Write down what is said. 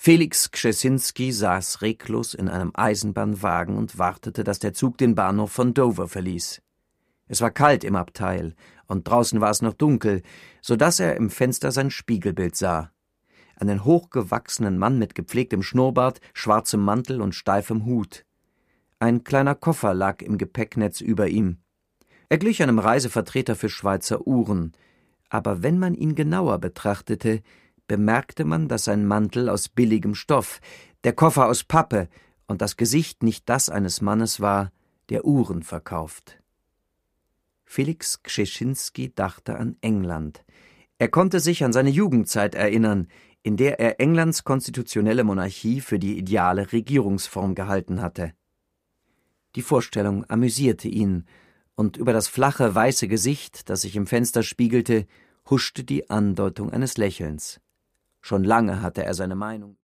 Felix Kschessinski saß reglos in einem Eisenbahnwagen und wartete, dass der Zug den Bahnhof von Dover verließ. Es war kalt im Abteil, und draußen war es noch dunkel, so dass er im Fenster sein Spiegelbild sah. Einen hochgewachsenen Mann mit gepflegtem Schnurrbart, schwarzem Mantel und steifem Hut. Ein kleiner Koffer lag im Gepäcknetz über ihm. Er glich einem Reisevertreter für Schweizer Uhren, aber wenn man ihn genauer betrachtete, bemerkte man, dass sein Mantel aus billigem Stoff, der Koffer aus Pappe und das Gesicht nicht das eines Mannes war, der Uhren verkauft. Felix Kschessinski dachte an England. Er konnte sich an seine Jugendzeit erinnern, in der er Englands konstitutionelle Monarchie für die ideale Regierungsform gehalten hatte. Die Vorstellung amüsierte ihn, und über das flache, weiße Gesicht, das sich im Fenster spiegelte, huschte die Andeutung eines Lächelns. Schon lange hatte er seine Meinung